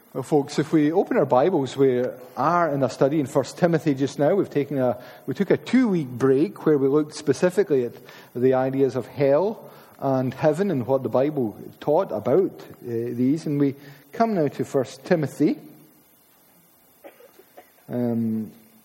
Well, folks, if we open our Bibles, we are in a study in 1 Timothy just now. We took a 2-week break where we looked specifically at the ideas of hell and heaven and what the Bible taught about these. And we come now to 1 Timothy. The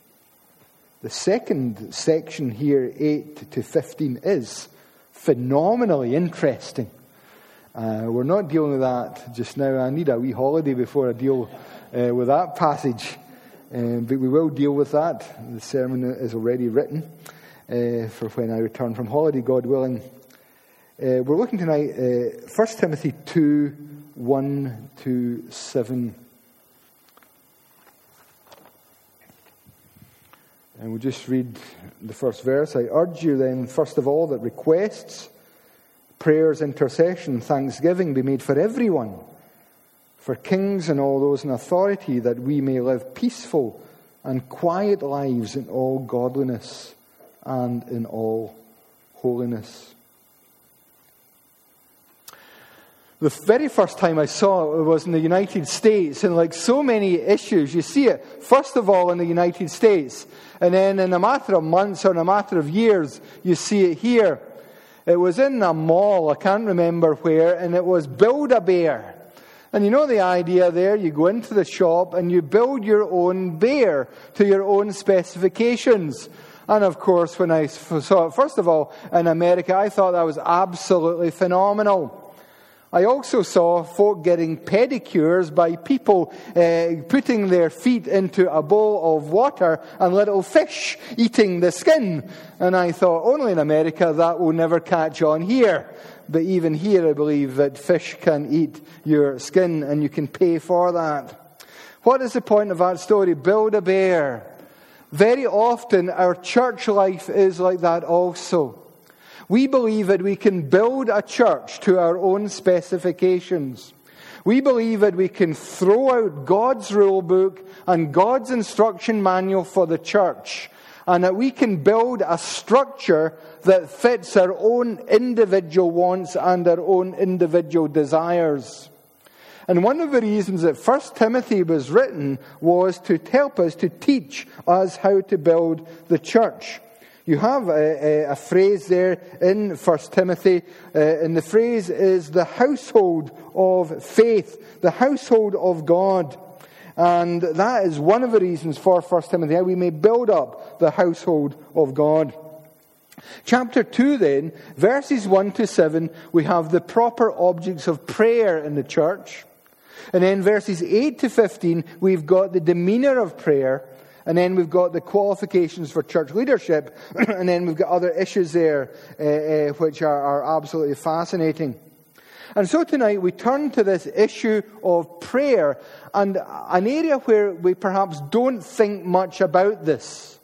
second section here, 8 to 15, is phenomenally interesting. We're not dealing with that just now. I need a wee holiday before I deal with that passage. But we will deal with that. The sermon is already written for when I return from holiday, God willing. We're looking tonight 1 Timothy 2, 1 to 7. And we'll just read the first verse. I urge you then, first of all, that requests, prayers, intercession, thanksgiving be made for everyone, for kings and all those in authority, that we may live peaceful and quiet lives in all godliness and in all holiness. The very first time I saw it was in the United States, and like so many issues, you see it first of all in the United States, and then in a matter of months or in a matter of years, you see it here. It was in a mall, I can't remember where, and it was Build-A-Bear. And you know the idea there, you go into the shop and you build your own bear to your own specifications. And of course, when I saw it, first of all, in America, I thought that was absolutely phenomenal. I also saw folk getting pedicures by people putting their feet into a bowl of water and little fish eating the skin. And I thought, only in America that will never catch on here. But even here I believe that fish can eat your skin and you can pay for that. What is the point of that story? Build-A-Bear. Very often our church life is like that also. We believe that we can build a church to our own specifications. We believe that we can throw out God's rule book and God's instruction manual for the church, and that we can build a structure that fits our own individual wants and our own individual desires. And one of the reasons that 1 Timothy was written was to help us, to teach us how to build the church. You have a phrase there in 1 Timothy, and the phrase is the household of faith, the household of God. And that is one of the reasons for 1 Timothy, how we may build up the household of God. Chapter 2 then, verses 1 to 7, we have the proper objects of prayer in the church. And then verses 8 to 15, we've got the demeanour of prayer. And then we've got the qualifications for church leadership. And then we've got other issues there which are absolutely fascinating. And so tonight we turn to this issue of prayer, and an area where we perhaps don't think much about this.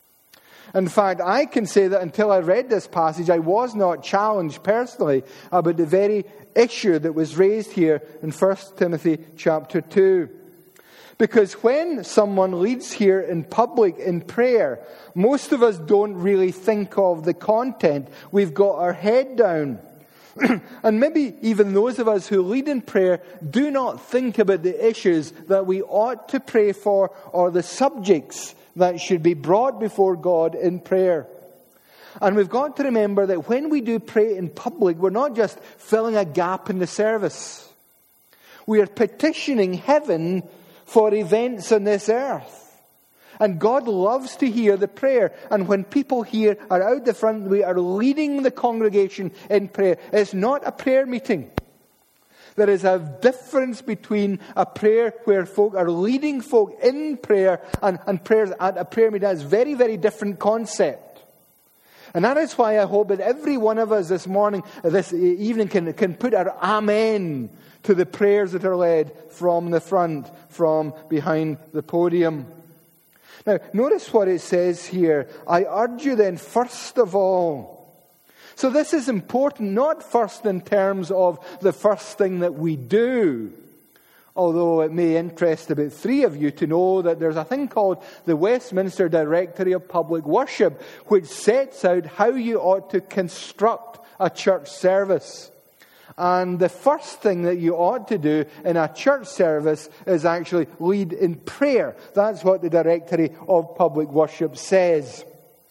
In fact, I can say that until I read this passage, I was not challenged personally about the very issue that was raised here in 1 Timothy chapter 2. Because when someone leads here in public in prayer, most of us don't really think of the content. We've got our head down. And maybe even those of us who lead in prayer do not think about the issues that we ought to pray for or the subjects that should be brought before God in prayer. And we've got to remember that when we do pray in public, we're not just filling a gap in the service. We are petitioning heaven for events on this earth. And God loves to hear the prayer. And when people here are out the front, we are leading the congregation in prayer. It's not a prayer meeting. There is a difference between a prayer where folk are leading folk in prayer and prayers at a prayer meeting. That's a very, very different concept. And that is why I hope that every one of us this morning, this evening, can put our amen to the prayers that are led from the front, from behind the podium. Now, notice what it says here. I urge you then, first of all. So this is important, not first in terms of the first thing that we do. Although it may interest about 3 of you to know that there's a thing called the Westminster Directory of Public Worship, which sets out how you ought to construct a church service. And the first thing that you ought to do in a church service is actually lead in prayer. That's what the Directory of Public Worship says.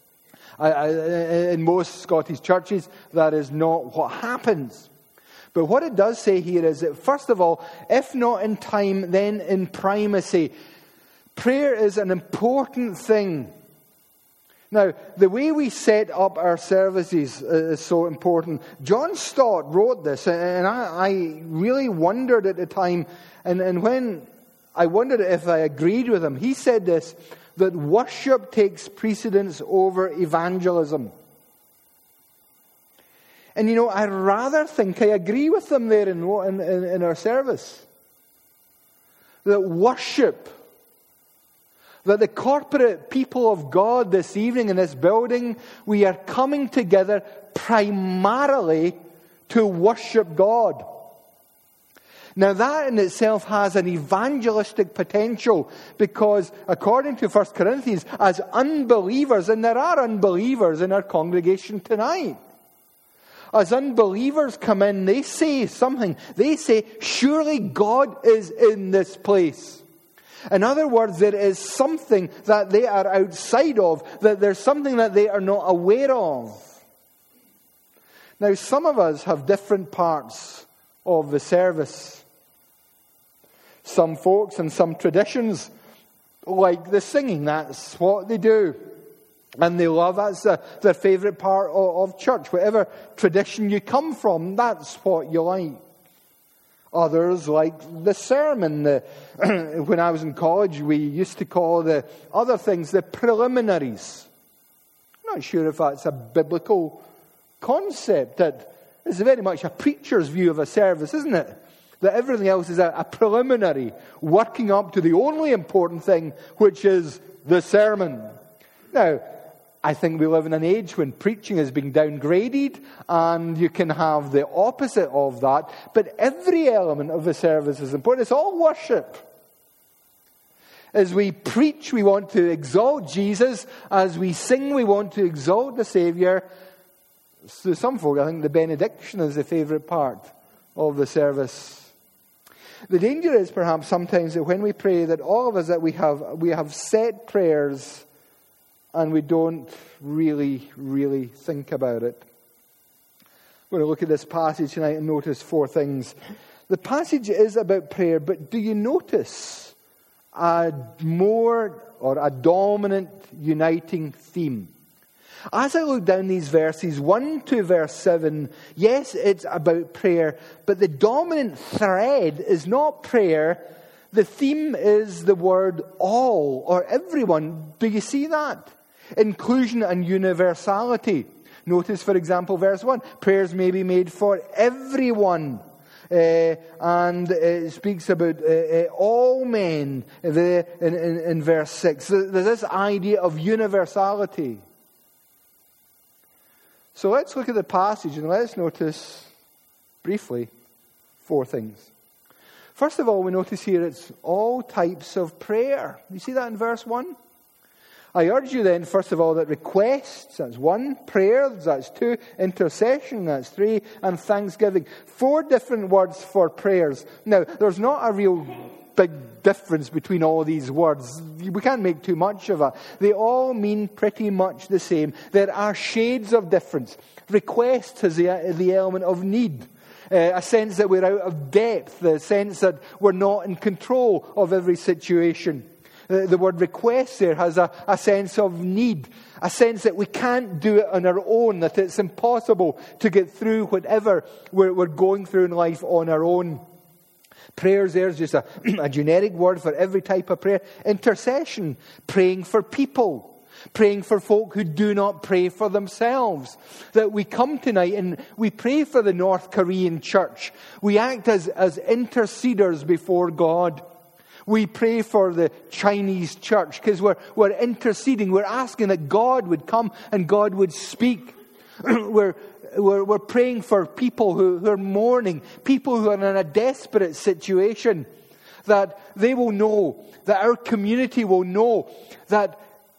In most Scottish churches, that is not what happens. But what it does say here is that, first of all, if not in time, then in primacy. Prayer is an important thing. Now, the way we set up our services is so important. John Stott wrote this, and I really wondered at the time, and when I wondered if I agreed with him, he said this, that worship takes precedence over evangelism. And I rather think I agree with them there in our service. That worship, that the corporate people of God this evening in this building, we are coming together primarily to worship God. Now that in itself has an evangelistic potential, because according to 1 Corinthians, as unbelievers, and there are unbelievers in our congregation tonight, as unbelievers come in, they say something. They say, surely God is in this place. In other words, there is something that they are outside of, that there's something that they are not aware of. Now, some of us have different parts of the service. Some folks and some traditions like the singing. That's what they do. And they love, that's their favourite part of church. Whatever tradition you come from, that's what you like. Others like the sermon. When I was in college, we used to call the other things the preliminaries. I'm not sure if that's a biblical concept. That is very much a preacher's view of a service, isn't it? That everything else is a preliminary, working up to the only important thing, which is the sermon. Now, I think we live in an age when preaching is being downgraded, and you can have the opposite of that. But every element of the service is important. It's all worship. As we preach, we want to exalt Jesus. As we sing, we want to exalt the Saviour. To some folk, I think the benediction is the favourite part of the service. The danger is perhaps sometimes that when we pray, that all of us, that we have set prayers, and we don't really think about it. We're going to look at this passage tonight and notice 4 things. The passage is about prayer, but do you notice a dominant uniting theme? As I look down these verses, 1 to verse 7, yes, it's about prayer, but the dominant thread is not prayer. The theme is the word all, or everyone. Do you see that? Inclusion and universality. Notice, for example, verse 1. Prayers may be made for everyone. And it speaks about all men in verse 6. There's this idea of universality. So let's look at the passage and let's notice briefly 4 things. First of all, we notice here it's all types of prayer. You see that in verse 1? I urge you then, first of all, that requests, that's 1, prayers, that's 2, intercession, that's 3, and thanksgiving. 4 different words for prayers. Now, there's not a real big difference between all these words. We can't make too much of it. They all mean pretty much the same. There are shades of difference. Request has the element of need. A sense that we're out of depth, the sense that we're not in control of every situation. The word request there has a sense of need, a sense that we can't do it on our own, that it's impossible to get through whatever we're going through in life on our own. Prayers there is just a generic word for every type of prayer. Intercession, praying for people, praying for folk who do not pray for themselves. That we come tonight and we pray for the North Korean church. We act as interceders before God. We pray for the Chinese church because we're interceding. We're asking that God would come and God would speak. We're praying for people who are mourning, people who are in a desperate situation, that they will know, that our community will know that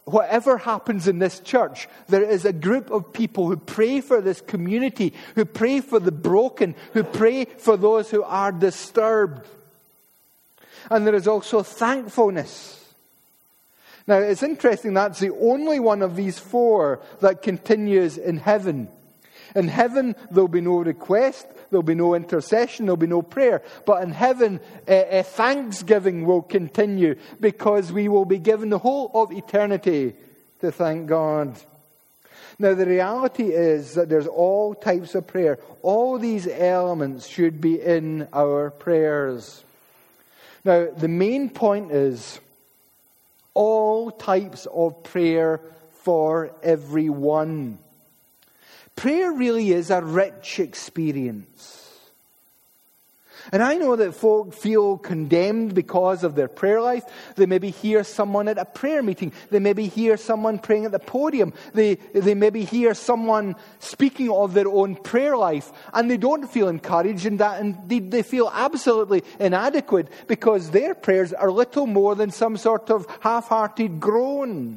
whatever happens in this church, there is a group of people who pray for this community, who pray for the broken, who pray for those who are disturbed. And there is also thankfulness. Now, it's interesting, that's the only one of these four that continues in heaven. In heaven, there'll be no request, there'll be no intercession, there'll be no prayer. But in heaven, thanksgiving will continue, because we will be given the whole of eternity to thank God. Now, the reality is that there's all types of prayer. All these elements should be in our prayers. Now, the main point is all types of prayer for everyone. Prayer really is a rich experience. And I know that folk feel condemned because of their prayer life. They maybe hear someone at a prayer meeting. They maybe hear someone praying at the podium. They maybe hear someone speaking of their own prayer life, and they don't feel encouraged in that, and they feel absolutely inadequate because their prayers are little more than some sort of half-hearted groan.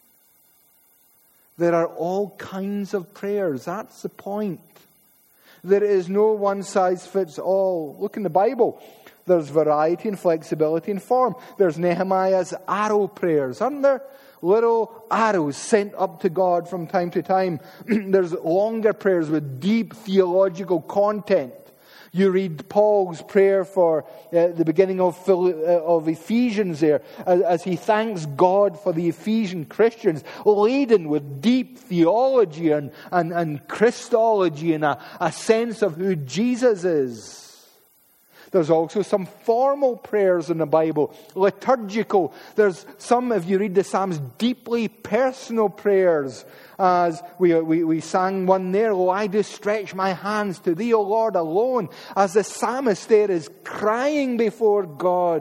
There are all kinds of prayers. That's the point. There is no one-size-fits-all. Look in the Bible. There's variety and flexibility in form. There's Nehemiah's arrow prayers, aren't there? Little arrows sent up to God from time to time. There's longer prayers with deep theological content. You read Paul's prayer for the beginning of Ephesians there, as he thanks God for the Ephesian Christians, laden with deep theology and Christology and a sense of who Jesus is. There's also some formal prayers in the Bible, liturgical. There's some, if you read the Psalms, deeply personal prayers. As we sang one there, "Oh, I do stretch my hands to Thee, O Lord, alone," as the psalmist there is crying before God.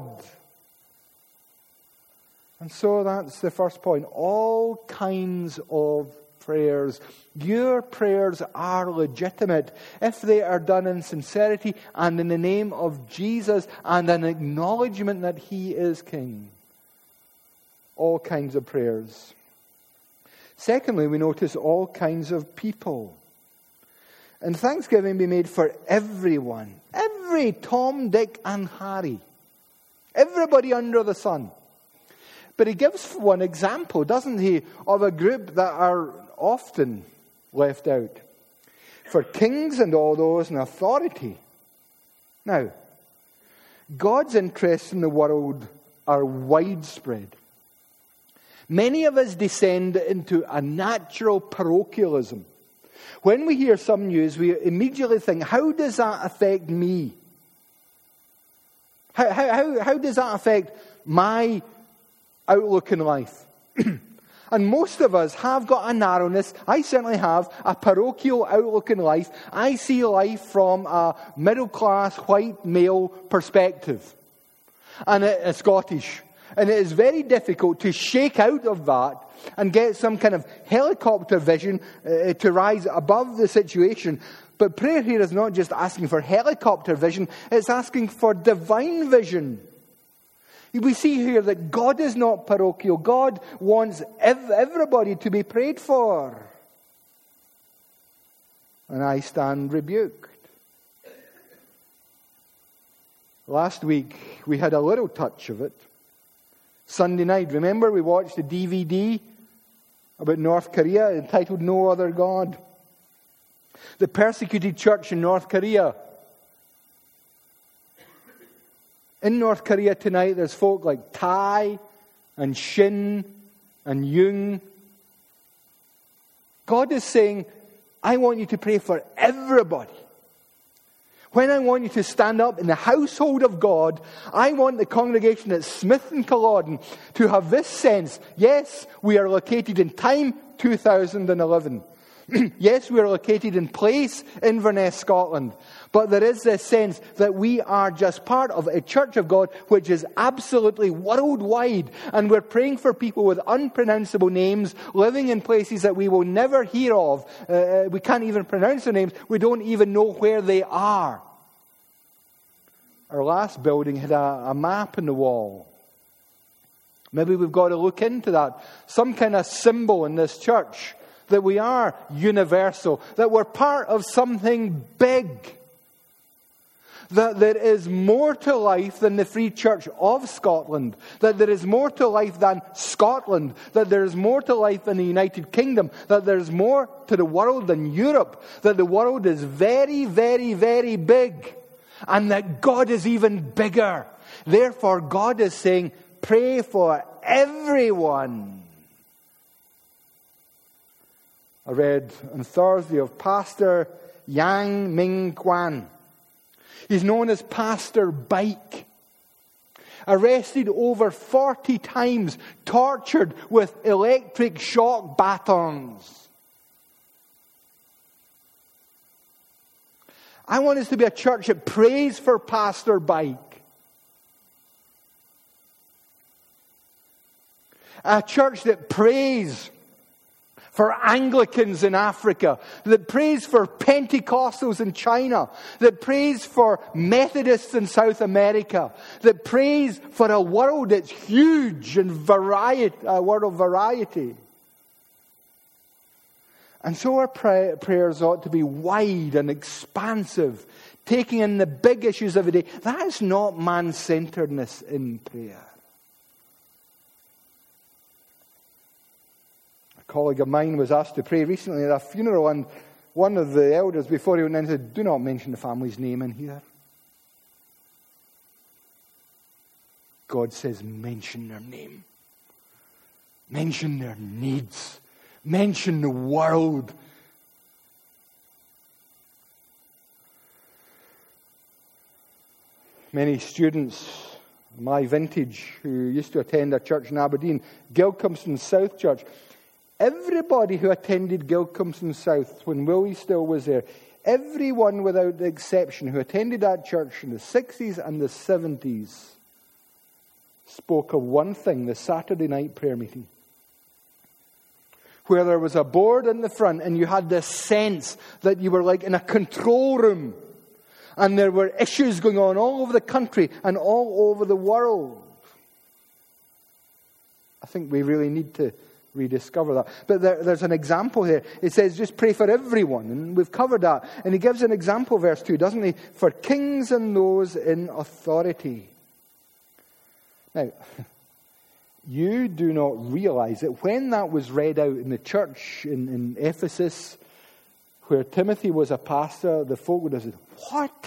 And so that's the first point. All kinds of prayers. Your prayers are legitimate if they are done in sincerity and in the name of Jesus and an acknowledgement that He is King. All kinds of prayers. Secondly, we notice all kinds of people. And thanksgiving be made for everyone. Every Tom, Dick and Harry. Everybody under the sun. But he gives one example, doesn't he, of a group that are often left out. For kings and all those in authority. Now, God's interests in the world are widespread. Many of us descend into a natural parochialism. When we hear some news, we immediately think, how does that affect me? How does that affect my outlook in life? And most of us have got a narrowness. I certainly have a parochial outlook in life. I see life from a middle-class white male perspective. And it's Scottish. And it is very difficult to shake out of that and get some kind of helicopter vision to rise above the situation. But prayer here is not just asking for helicopter vision, it's asking for divine vision. We see here that God is not parochial. God wants everybody to be prayed for. And I stand rebuked. Last week, we had a little touch of it. Sunday night, remember we watched the DVD about North Korea entitled No Other God. The persecuted church in North Korea. In North Korea tonight, there's folk like Tai and Shin and Jung. God is saying, I want you to pray for everybody. When I want you to stand up in the household of God, I want the congregation at Smith and Culloden to have this sense. Yes, we are located in time, 2011. Yes, we are located in place, Inverness, Scotland. But there is this sense that we are just part of a church of God which is absolutely worldwide. And we're praying for people with unpronounceable names, living in places that we will never hear of. We can't even pronounce their names. We don't even know where they are. Our last building had a map on the wall. Maybe we've got to look into that. Some kind of symbol in this church that we are universal, that we're part of something big. That there is more to life than the Free Church of Scotland. That there is more to life than Scotland. That there is more to life than the United Kingdom. That there is more to the world than Europe. That the world is very, very, very big. And that God is even bigger. Therefore, God is saying, pray for everyone. I read on Thursday of Pastor Yang Ming Kwan. He's known as Pastor Bike. Arrested over 40 times, tortured with electric shock batons. I want us to be a church that prays for Pastor Bike. A church that prays for Anglicans in Africa, that prays for Pentecostals in China, that prays for Methodists in South America, that prays for a world that's huge and a world of variety. And so our prayers ought to be wide and expansive, taking in the big issues of the day. That is not man-centeredness in prayer. A colleague of mine was asked to pray recently at a funeral, and one of the elders before he went in said, "Do not mention the family's name in here." God says, mention their name. Mention their needs. Mention the world. Many students, my vintage, who used to attend a church in Aberdeen, Gilcomston South Church, everybody who attended Gilcomston South when Willie still was there, everyone without exception who attended that church in the 60s and the 70s spoke of one thing, the Saturday night prayer meeting, where there was a board in the front and you had this sense that you were like in a control room and there were issues going on all over the country and all over the world. I think we really need to rediscover that. But there's an example here. It says just pray for everyone, and we've covered that. And he gives an example, verse 2, doesn't he? For kings and those in authority. Now, you do not realize that when that was read out in the church in Ephesus, where Timothy was a pastor, the folk would have said, "What?"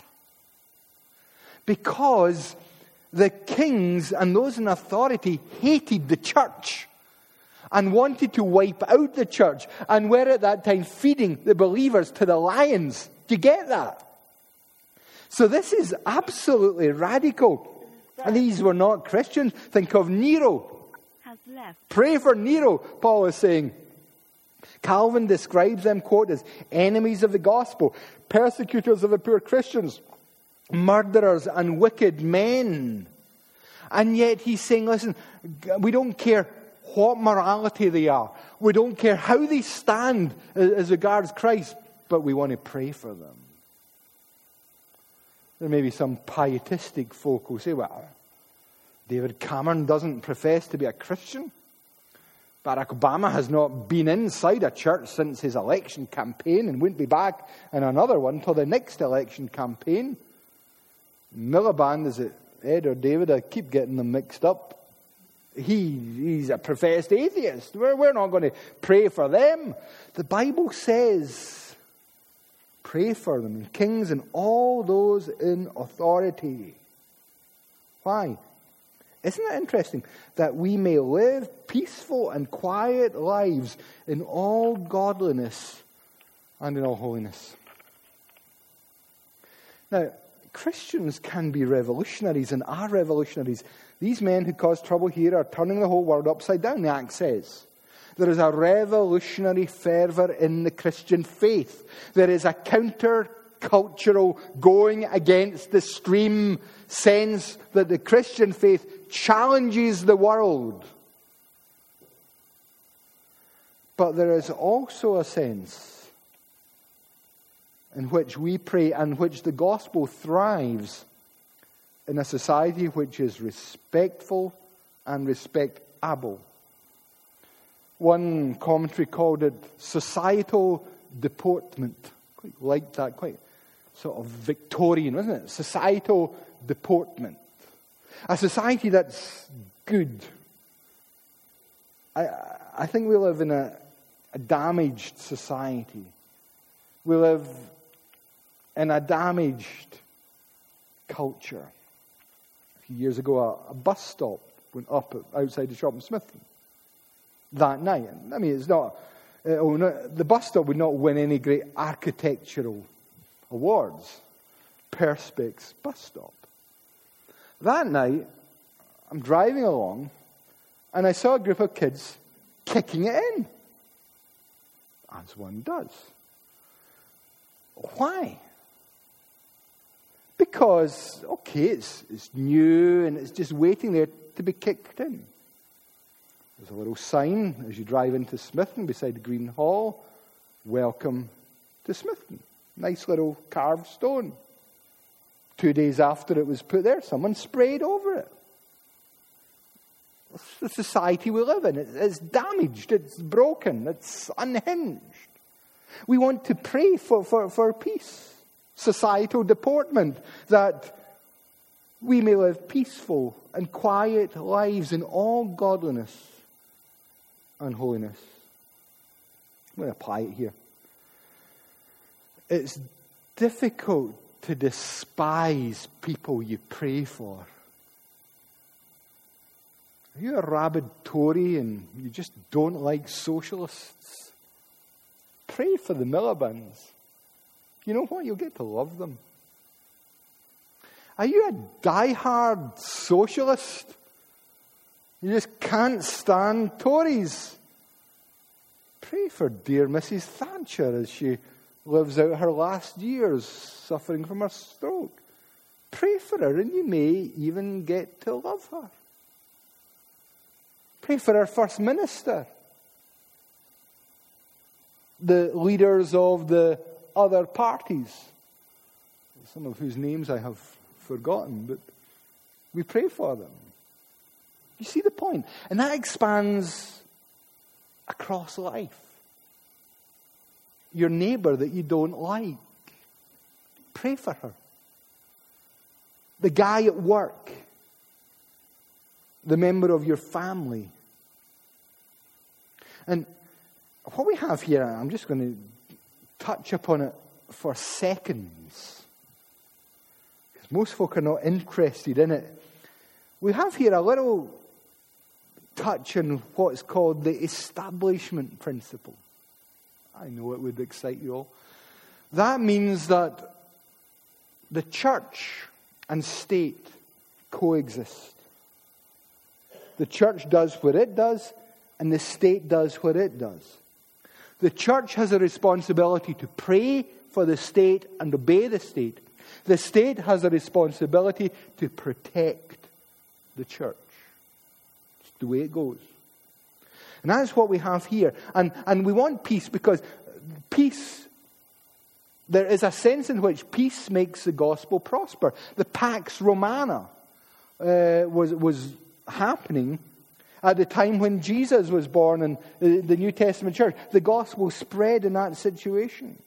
Because the kings and those in authority hated the church and wanted to wipe out the church, and were at that time feeding the believers to the lions. Do you get that? So this is absolutely radical. And these were not Christians. Think of Nero. Pray for Nero, Paul is saying. Calvin describes them, quote, as enemies of the gospel, persecutors of the poor Christians, murderers and wicked men. And yet he's saying, listen, we don't care what morality they are. We don't care how they stand as regards Christ, but we want to pray for them. There may be some pietistic folk who say, well, David Cameron doesn't profess to be a Christian. Barack Obama has not been inside a church since his election campaign and won't be back in another one till the next election campaign. Miliband, is it Ed or David? I keep getting them mixed up. He's a professed atheist. We're not going to pray for them. The Bible says, pray for them, kings and all those in authority. Why? Isn't it interesting that we may live peaceful and quiet lives in all godliness and in all holiness? Now, Christians can be revolutionaries and are revolutionaries. These men who cause trouble here are turning the whole world upside down, the Act says. There is a revolutionary fervour in the Christian faith. There is a counter-cultural, going against the stream sense that the Christian faith challenges the world. But there is also a sense in which we pray and which the gospel thrives in a society which is respectful and respect Abel. One commentary called it societal deportment. Quite like that, quite sort of Victorian, wasn't it? Societal deportment. A society that's good. I think we live in a damaged society. We live in a damaged culture. A few years ago, a bus stop went up outside the shop in Smithton that night. I mean, it's not... the bus stop would not win any great architectural awards. Perspex bus stop. That night, I'm driving along, and I saw a group of kids kicking it in. As one does. Why? Because, okay, it's new, and it's just waiting there to be kicked in. There's a little sign as you drive into Smithton beside the Green Hall. Welcome to Smithton. Nice little carved stone. 2 days after it was put there, someone sprayed over it. It's the society we live in. It's damaged. It's broken. It's unhinged. We want to pray for peace. Societal deportment. That we may live peaceful and quiet lives in all godliness and holiness. I'm going to apply it here. It's difficult to despise people you pray for. Are you a rabid Tory and you just don't like socialists? Pray for the Miliband's. You know what? You'll get to love them. Are you a die-hard socialist? You just can't stand Tories. Pray for dear Mrs. Thatcher as she lives out her last years suffering from her stroke. Pray for her and you may even get to love her. Pray for our First Minister. The leaders of the other parties, some of whose names I have forgotten, but we pray for them. You see the point? And that expands across life. Your neighbor that you don't like, pray for her. The guy at work, the member of your family. And what we have here, I'm just going to touch upon it for seconds, because most folk are not interested in it. We have here a little touch on what's called the establishment principle. I know it would excite you all. That means that the church and state coexist. The church does what it does, and the state does what it does. The church has a responsibility to pray for the state and obey the state. The state has a responsibility to protect the church. It's the way it goes. And that's what we have here. And we want peace because peace, there is a sense in which peace makes the gospel prosper. The Pax Romana was happening at the time when Jesus was born in the New Testament church. The gospel spread in that situation.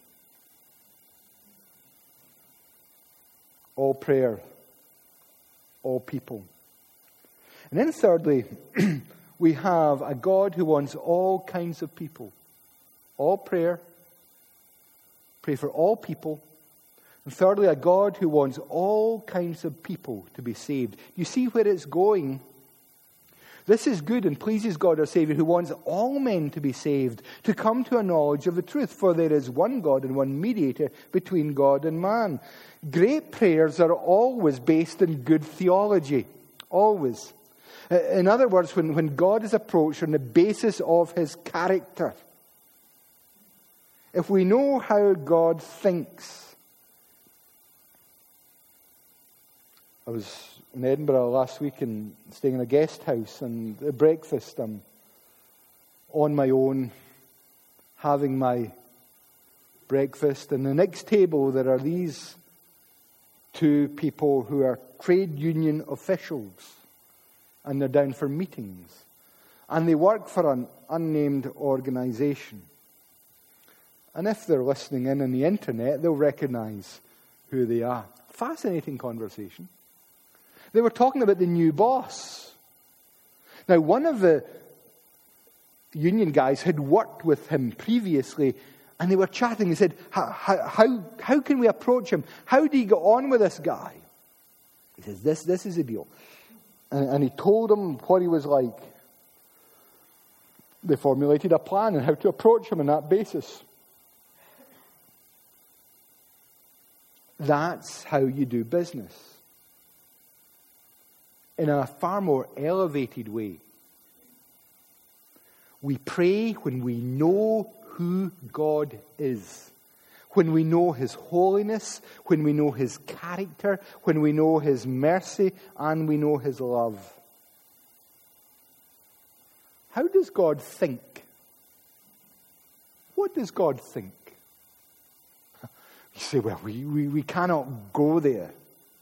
All prayer, all people. And then thirdly, we have a God who wants all kinds of people. All prayer, pray for all people. And thirdly, a God who wants all kinds of people to be saved. You see where it's going? This is good and pleases God our Savior, who wants all men to be saved, to come to a knowledge of the truth. For there is one God and one mediator between God and man. Great prayers are always based in good theology. Always. In other words, when God is approached on the basis of his character, if we know how God thinks. I was in Edinburgh last week and staying in a guest house, and at breakfast I'm on my own having my breakfast, and the next table there are these two people who are trade union officials, and they're down for meetings. And they work for an unnamed organization. And if they're listening in on the internet, they'll recognize who they are. Fascinating conversation. They were talking about the new boss. Now, one of the union guys had worked with him previously, and they were chatting. He said, how can we approach him? How do you get on with this guy? He says, this is the deal. And he told him what he was like. They formulated a plan on how to approach him on that basis. That's how you do business. In a far more elevated way. We pray when we know who God is. When we know His holiness, when we know His character, when we know His mercy, and we know His love. How does God think? What does God think? You say, well, we cannot go there.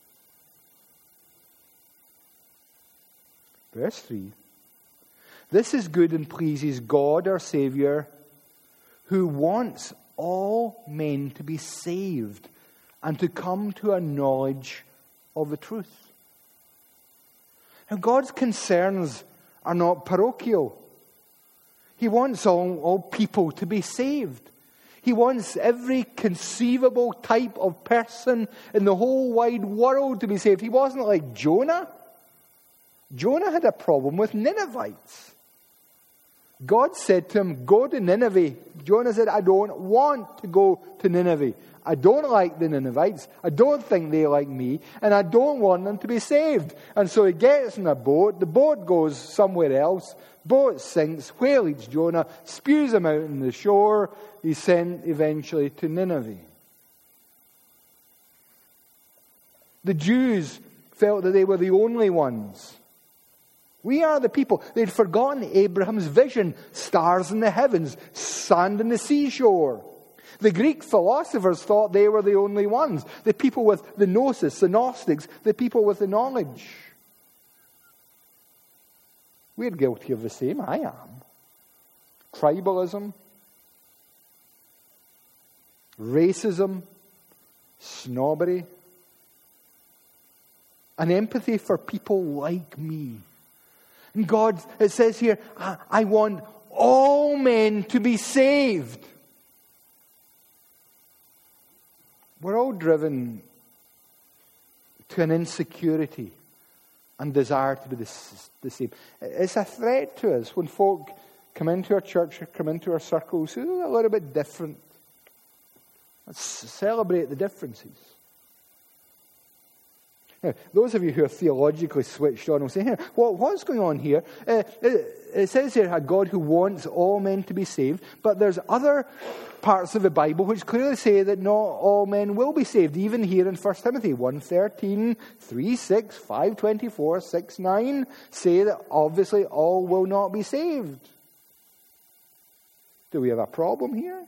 Verse 3. This is good and pleases God, our Saviour, who wants all men to be saved and to come to a knowledge of the truth. Now, God's concerns are not parochial. He wants all people to be saved. He wants every conceivable type of person in the whole wide world to be saved. He wasn't like Jonah. Jonah had a problem with Ninevites. God said to him, go to Nineveh. Jonah said, I don't want to go to Nineveh. I don't like the Ninevites. I don't think they like me. And I don't want them to be saved. And so he gets in a boat. The boat goes somewhere else. Boat sinks. Whale eats Jonah. Spews him out on the shore. He's sent eventually to Nineveh. The Jews felt that they were the only ones. We are the people. They'd forgotten Abraham's vision. Stars in the heavens. Sand on the seashore. The Greek philosophers thought they were the only ones. The people with the gnosis, the Gnostics, the people with the knowledge. We're guilty of the same. I am. Tribalism. Racism. Snobbery. An empathy for people like me. And God, it says here, I want all men to be saved. We're all driven to an insecurity and desire to be the same. It's a threat to us when folk come into our church, come into our circles, who are a little bit different. Let's celebrate the differences. Now, those of you who are theologically switched on will say, what's going on here? It says here, a God who wants all men to be saved, but there's other parts of the Bible which clearly say that not all men will be saved, even here in 1 Timothy 1:13, 3:6, 5:24, 6:9 say that obviously all will not be saved. Do we have a problem here?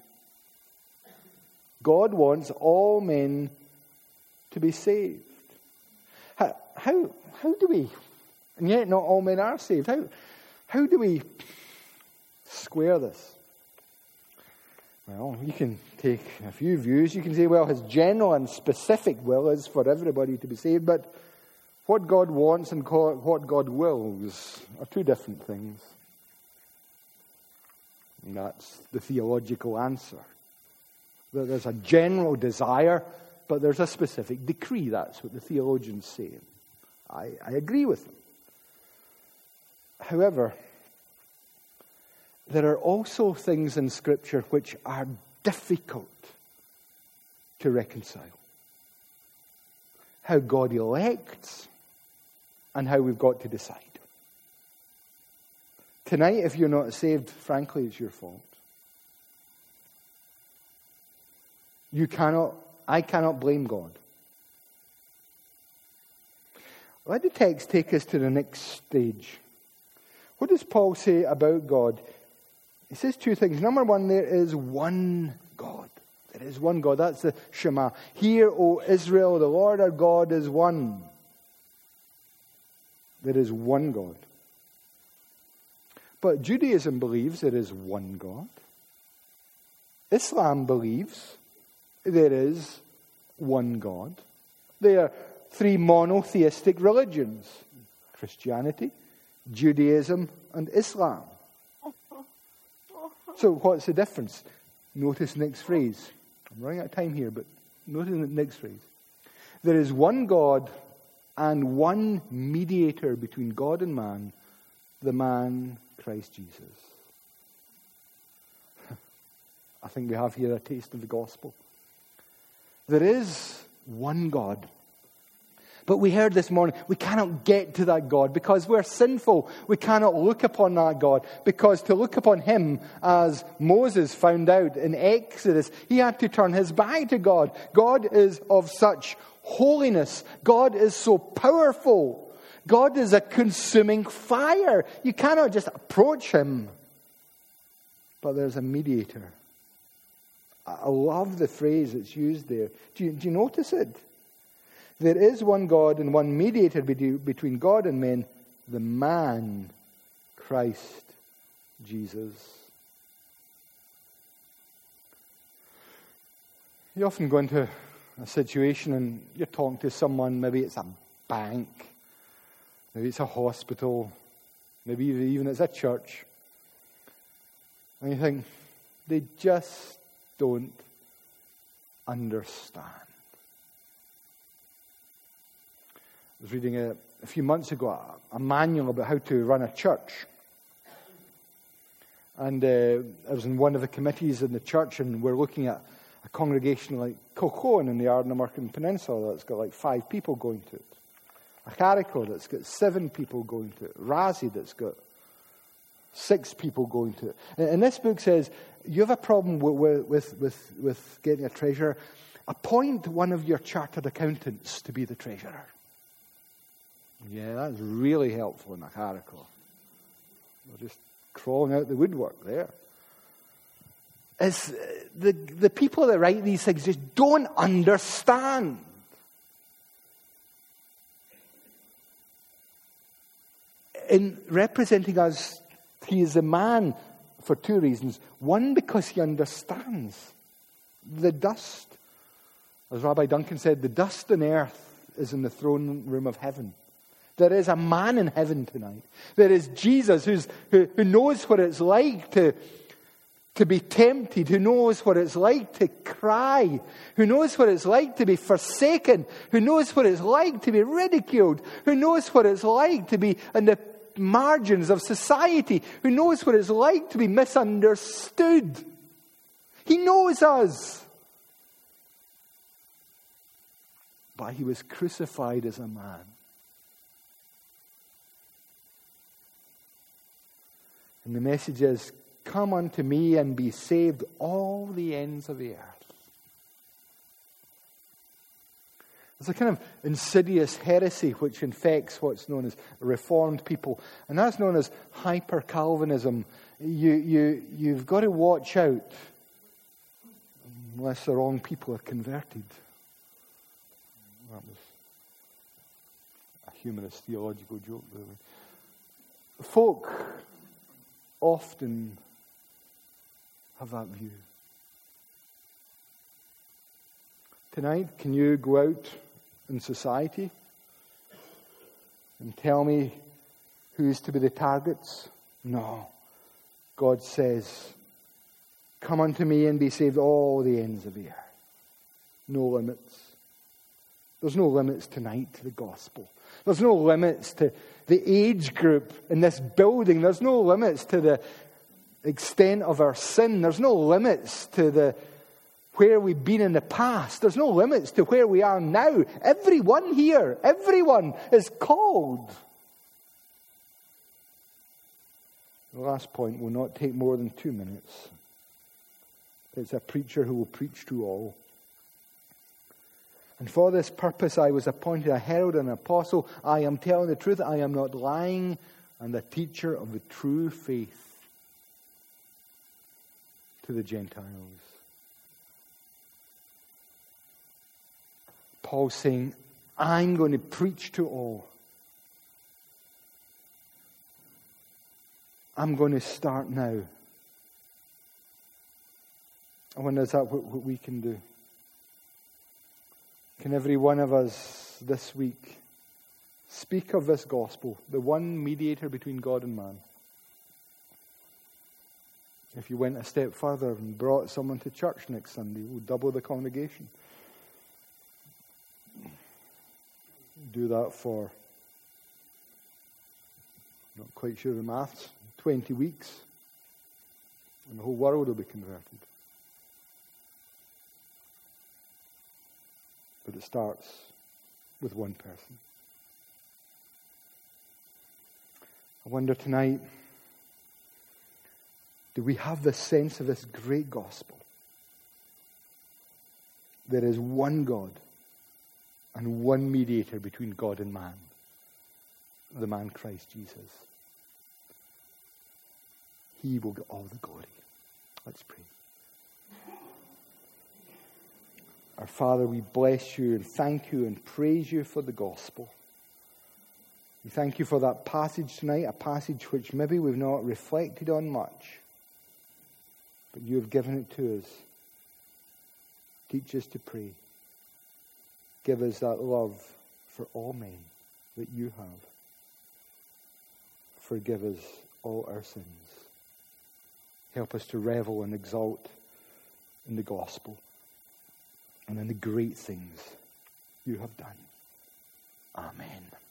God wants all men to be saved. How do we, and yet not all men are saved, how do we square this? Well, you can take a few views. You can say, well, His general and specific will is for everybody to be saved, but what God wants and what God wills are two different things. And that's the theological answer. There's a general desire, but there's a specific decree. That's what the theologians say. I agree with them. However, there are also things in Scripture which are difficult to reconcile. How God elects and how we've got to decide. Tonight, if you're not saved, frankly, it's your fault. I cannot blame God. Let the text take us to the next stage. What does Paul say about God? He says two things. Number one, there is one God. There is one God. That's the Shema. Hear, O Israel, the Lord our God is one. There is one God. But Judaism believes there is one God. Islam believes there is one God. There are three monotheistic religions: Christianity, Judaism, and Islam. So what's the difference? Notice the next phrase. I'm running out of time here, but notice the next phrase. There is one God and one mediator between God and man, the man Christ Jesus. I think we have here a taste of the gospel. There is one God. But we heard this morning, we cannot get to that God because we're sinful. We cannot look upon that God because to look upon him, as Moses found out in Exodus, he had to turn his back to God. God is of such holiness. God is so powerful. God is a consuming fire. You cannot just approach him. But there's a mediator. I love the phrase that's used there. Do you notice it? There is one God and one mediator between God and men, the man, Christ Jesus. You often go into a situation and you're talking to someone, maybe it's a bank, maybe it's a hospital, maybe even it's a church, and you think, they just don't understand. I was reading a few months ago a manual about how to run a church. And I was in one of the committees in the church, and we're looking at a congregation like Kilcoen in the Ardnamurchan Peninsula that's got like 5 people going to it. A Carrico that's got 7 people going to it. Razi that's got 6 people going to it. And this book says, you have a problem with getting a treasurer, appoint one of your chartered accountants to be the treasurer. Yeah, that's really helpful in a Carrico. We're just crawling out the woodwork there. It's the people that write these things just don't understand. In representing us, he is a man for 2 reasons. One, because he understands the dust. As Rabbi Duncan said, the dust on earth is in the throne room of heaven. There is a man in heaven tonight. There is Jesus who knows what it's like to be tempted, who knows what it's like to cry, who knows what it's like to be forsaken, who knows what it's like to be ridiculed, who knows what it's like to be in the margins of society, who knows what it's like to be misunderstood. He knows us. But he was crucified as a man. And the message is, come unto me and be saved, all the ends of the earth. There's a kind of insidious heresy which infects what's known as Reformed people, and that's known as hyper-Calvinism. You've got to watch out unless the wrong people are converted. That was a humorous theological joke, really. Folk often have that view. Tonight, can you go out in society and tell me who's to be the targets? No. God says, come unto me and be saved, all the ends of the earth. No limits. There's no limits tonight to the gospel. There's no limits to the age group in this building. There's no limits to the extent of our sin. There's no limits to where we've been in the past. There's no limits to where we are now. Everyone here, everyone is called. The last point will not take more than 2 minutes. It's a preacher who will preach to all. And for this purpose I was appointed a herald and an apostle. I am telling the truth, I am not lying, and a teacher of the true faith to the Gentiles. Paul's saying, I'm going to preach to all. I'm going to start now. I wonder, is that what we can do? Can every one of us this week speak of this gospel, the one mediator between God and man? If you went a step further and brought someone to church next Sunday, we'll double the congregation. Do that for, not quite sure the maths, 20 weeks, and the whole world will be converted. But it starts with one person. I wonder tonight, do we have the sense of this great gospel? There is one God and one mediator between God and man, the man Christ Jesus. He will get all the glory. Let's pray. Our Father, we bless you and thank you and praise you for the gospel. We thank you for that passage tonight, a passage which maybe we've not reflected on much, but you have given it to us. Teach us to pray. Give us that love for all men that you have. Forgive us all our sins. Help us to revel and exalt in the gospel and in the great things you have done. Amen.